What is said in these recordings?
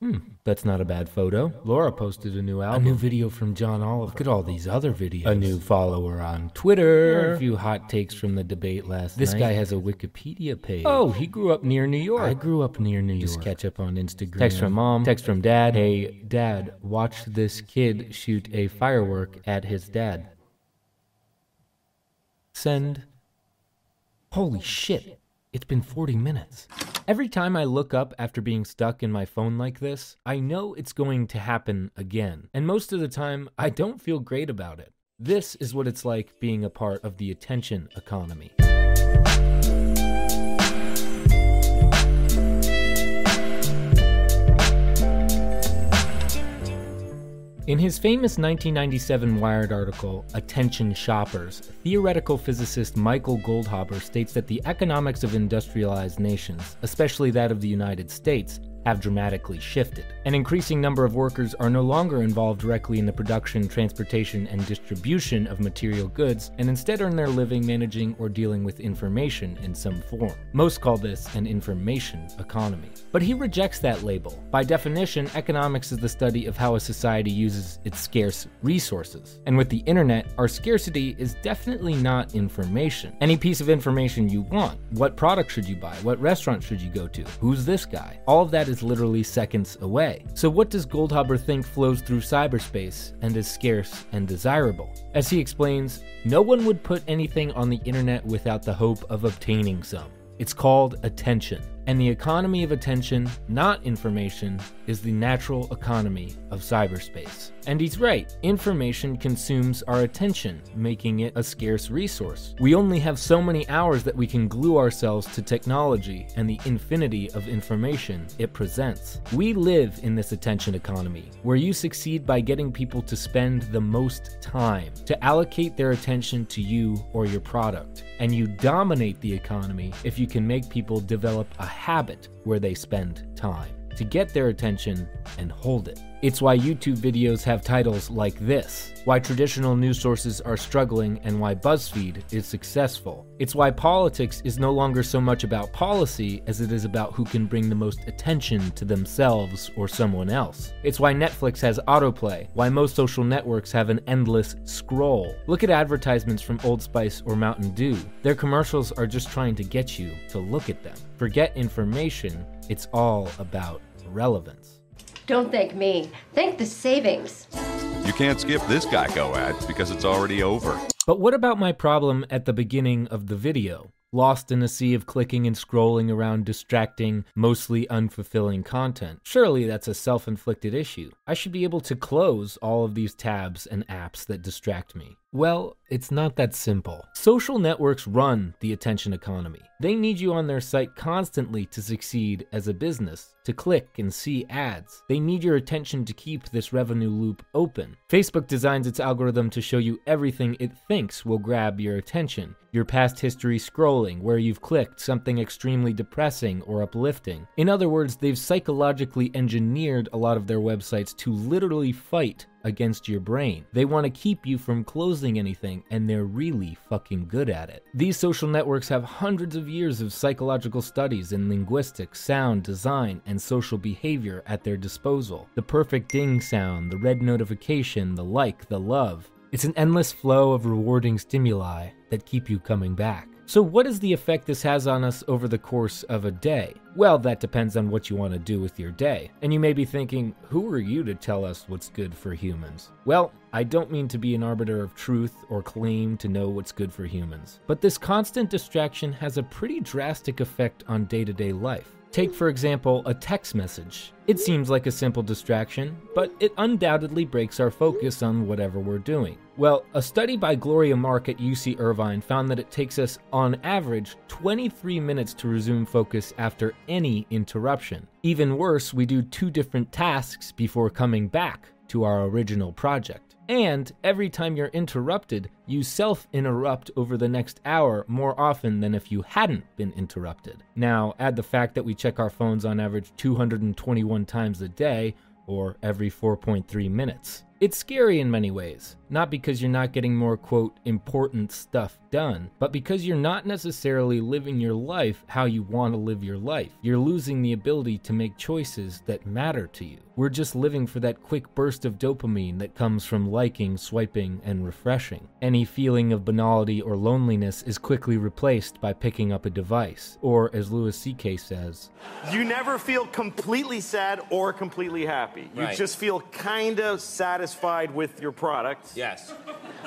That's not a bad photo. Laura posted a new album. A new video from John Oliver. Look at all these other videos. A new follower on Twitter. A few hot takes from the debate last night. This guy has a Wikipedia page. Oh, he grew up near New York. I grew up near New York. Just catch up on Instagram. Text from mom. Text from dad. Hey, dad, watch this kid shoot a firework at his dad. Send. Holy shit. It's been 40 minutes. Every time I look up after being stuck in my phone like this, I know it's going to happen again. And most of the time, I don't feel great about it. This is what it's like being a part of the attention economy. In his famous 1997 Wired article, Attention Shoppers, theoretical physicist Michael Goldhaber states that the economics of industrialized nations, especially that of the United States, have dramatically shifted. An increasing number of workers are no longer involved directly in the production, transportation, and distribution of material goods, and instead earn their living managing or dealing with information in some form. Most call this an information economy. But he rejects that label. By definition, economics is the study of how a society uses its scarce resources. And with the internet, our scarcity is definitely not information. Any piece of information you want. What product should you buy? What restaurant should you go to? Who's this guy? All of that is literally seconds away. So what does Goldhaber think flows through cyberspace and is scarce and desirable? As he explains, no one would put anything on the internet without the hope of obtaining some. It's called attention. And the economy of attention, not information, is the natural economy of cyberspace. And he's right, information consumes our attention, making it a scarce resource. We only have so many hours that we can glue ourselves to technology and the infinity of information it presents. We live in this attention economy, where you succeed by getting people to spend the most time, to allocate their attention to you or your product. And you dominate the economy if you can make people develop a habit where they spend time to get their attention and hold it. It's why YouTube videos have titles like this, why traditional news sources are struggling, and why BuzzFeed is successful. It's why politics is no longer so much about policy as it is about who can bring the most attention to themselves or someone else. It's why Netflix has autoplay, why most social networks have an endless scroll. Look at advertisements from Old Spice or Mountain Dew. Their commercials are just trying to get you to look at them. Forget information, it's all about relevance. Don't thank me. Thank the savings. You can't skip this Geico ad because it's already over. But what about my problem at the beginning of the video? Lost in a sea of clicking and scrolling around distracting, mostly unfulfilling content. Surely that's a self-inflicted issue. I should be able to close all of these tabs and apps that distract me. Well, it's not that simple. Social networks run the attention economy. They need you on their site constantly to succeed as a business, to click and see ads. They need your attention to keep this revenue loop open. Facebook designs its algorithm to show you everything it thinks will grab your attention. Your past history scrolling, where you've clicked something extremely depressing or uplifting. In other words, they've psychologically engineered a lot of their websites to literally fight against your brain. They want to keep you from closing anything, and they're really fucking good at it. These social networks have hundreds of years of psychological studies in linguistics, sound, design, and social behavior at their disposal. The perfect ding sound, the red notification, the like, the love. It's an endless flow of rewarding stimuli that keep you coming back. So what is the effect this has on us over the course of a day? Well, that depends on what you want to do with your day. And you may be thinking, who are you to tell us what's good for humans? Well, I don't mean to be an arbiter of truth or claim to know what's good for humans. But this constant distraction has a pretty drastic effect on day-to-day life. Take, for example, a text message. It seems like a simple distraction, but it undoubtedly breaks our focus on whatever we're doing. Well, a study by Gloria Mark at UC Irvine found that it takes us, on average, 23 minutes to resume focus after any interruption. Even worse, we do 2 different tasks before coming back to our original project. And every time you're interrupted, you self-interrupt over the next hour more often than if you hadn't been interrupted. Now, add the fact that we check our phones on average 221 times a day, or every 4.3 minutes. It's scary in many ways, not because you're not getting more, quote, important stuff done, but because you're not necessarily living your life how you want to live your life. You're losing the ability to make choices that matter to you. We're just living for that quick burst of dopamine that comes from liking, swiping, and refreshing. Any feeling of banality or loneliness is quickly replaced by picking up a device, or as Louis C.K. says, you never feel completely sad or completely happy. You just feel kind of satisfied with your product. Yes.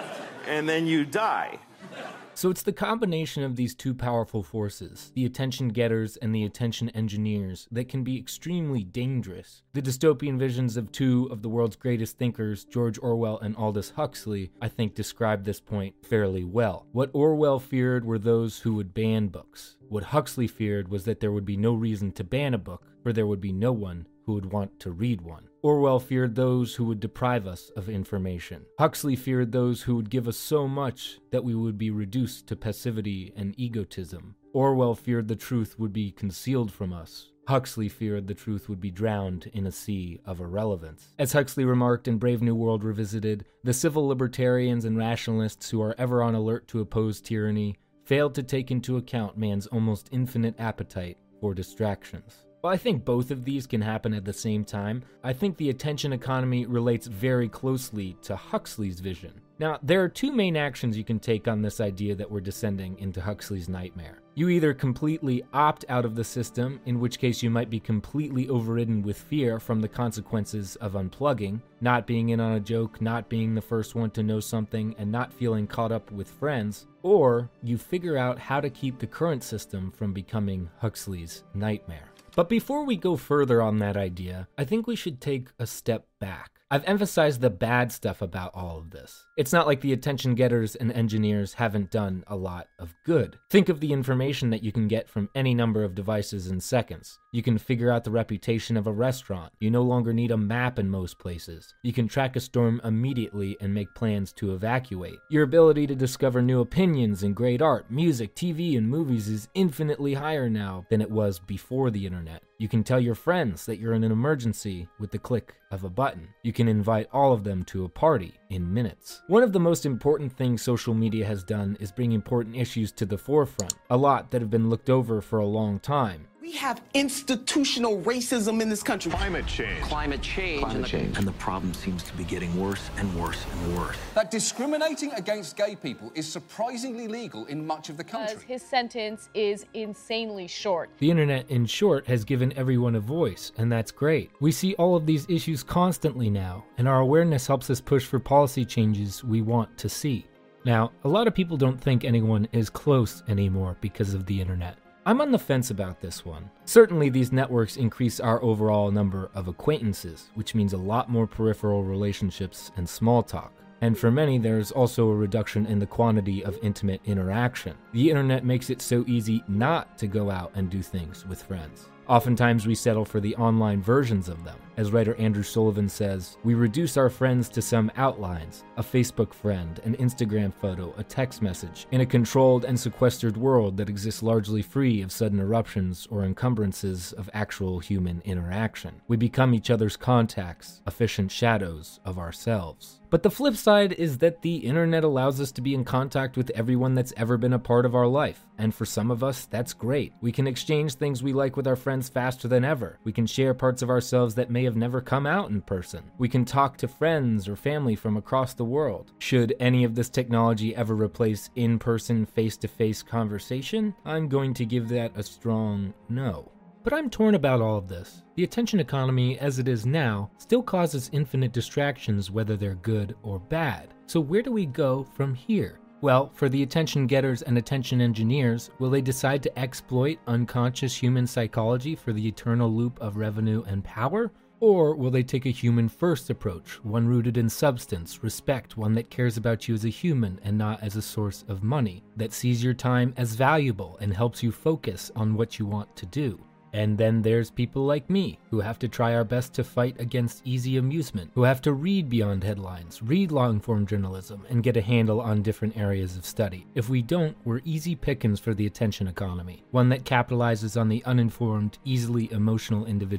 And then you die. So it's the combination of these two powerful forces, the attention getters and the attention engineers, that can be extremely dangerous. The dystopian visions of two of the world's greatest thinkers, George Orwell and Aldous Huxley, I think describe this point fairly well. What Orwell feared were those who would ban books. What Huxley feared was that there would be no reason to ban a book, for there would be no one who would want to read one. Orwell feared those who would deprive us of information. Huxley feared those who would give us so much that we would be reduced to passivity and egotism. Orwell feared the truth would be concealed from us. Huxley feared the truth would be drowned in a sea of irrelevance. As Huxley remarked in Brave New World Revisited, the civil libertarians and rationalists who are ever on alert to oppose tyranny failed to take into account man's almost infinite appetite for distractions. While I think both of these can happen at the same time, I think the attention economy relates very closely to Huxley's vision. Now, there are two main actions you can take on this idea that we're descending into Huxley's nightmare. You either completely opt out of the system, in which case you might be completely overridden with fear from the consequences of unplugging, not being in on a joke, not being the first one to know something, and not feeling caught up with friends, or you figure out how to keep the current system from becoming Huxley's nightmare. But before we go further on that idea, I think we should take a step back. I've emphasized the bad stuff about all of this. It's not like the attention getters and engineers haven't done a lot of good. Think of the information that you can get from any number of devices in seconds. You can figure out the reputation of a restaurant. You no longer need a map in most places. You can track a storm immediately and make plans to evacuate. Your ability to discover new opinions in great art, music, TV, and movies is infinitely higher now than it was before the internet. You can tell your friends that you're in an emergency with the click of a button. You can invite all of them to a party in minutes. One of the most important things social media has done is bring important issues to the forefront, a lot that have been looked over for a long time. We have institutional racism in this country. Climate change. And the problem seems to be getting worse and worse and worse. That discriminating against gay people is surprisingly legal in much of the country. His sentence is insanely short. The internet, in short, has given everyone a voice, and that's great. We see all of these issues constantly now, and our awareness helps us push for policy changes we want to see. Now, a lot of people don't think anyone is close anymore because of the internet. I'm on the fence about this one. Certainly these networks increase our overall number of acquaintances, which means a lot more peripheral relationships and small talk. And for many, there's also a reduction in the quantity of intimate interaction. The internet makes it so easy not to go out and do things with friends. Oftentimes we settle for the online versions of them. As writer Andrew Sullivan says, we reduce our friends to some outlines, a Facebook friend, an Instagram photo, a text message, in a controlled and sequestered world that exists largely free of sudden eruptions or encumbrances of actual human interaction. We become each other's contacts, efficient shadows of ourselves. But the flip side is that the internet allows us to be in contact with everyone that's ever been a part of our life. And for some of us, that's great. We can exchange things we like with our friends faster than ever. We can share parts of ourselves that may have never come out in person. We can talk to friends or family from across the world. Should any of this technology ever replace in-person, face-to-face conversation, I'm going to give that a strong no. But I'm torn about all of this. The attention economy, as it is now, still causes infinite distractions whether they're good or bad. So where do we go from here? Well, for the attention getters and attention engineers, will they decide to exploit unconscious human psychology for the eternal loop of revenue and power? Or will they take a human-first approach, one rooted in substance, respect, one that cares about you as a human and not as a source of money, that sees your time as valuable and helps you focus on what you want to do? And then there's people like me, who have to try our best to fight against easy amusement, who have to read beyond headlines, read long-form journalism, and get a handle on different areas of study. If we don't, we're easy pickings for the attention economy, one that capitalizes on the uninformed, easily emotional individual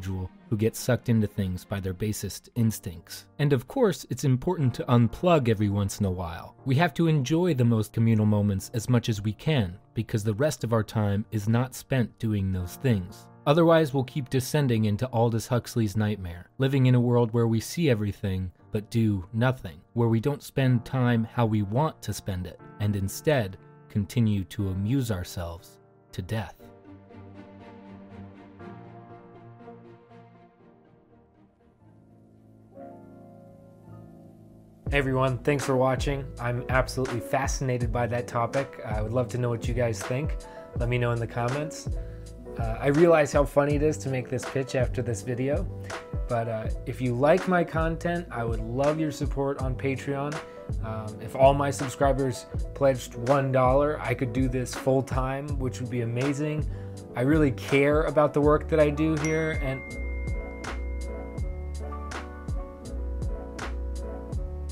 who get sucked into things by their basest instincts. And of course, it's important to unplug every once in a while. We have to enjoy the most communal moments as much as we can, because the rest of our time is not spent doing those things. Otherwise, we'll keep descending into Aldous Huxley's nightmare, living in a world where we see everything but do nothing, where we don't spend time how we want to spend it, and instead continue to amuse ourselves to death. Hey everyone, thanks for watching. I'm absolutely fascinated by that topic. I would love to know what you guys think. Let me know in the comments. I realize how funny it is to make this pitch after this video, but if you like my content, I would love your support on Patreon. If all my subscribers pledged $1, I could do this full time, which would be amazing. I really care about the work that I do here, and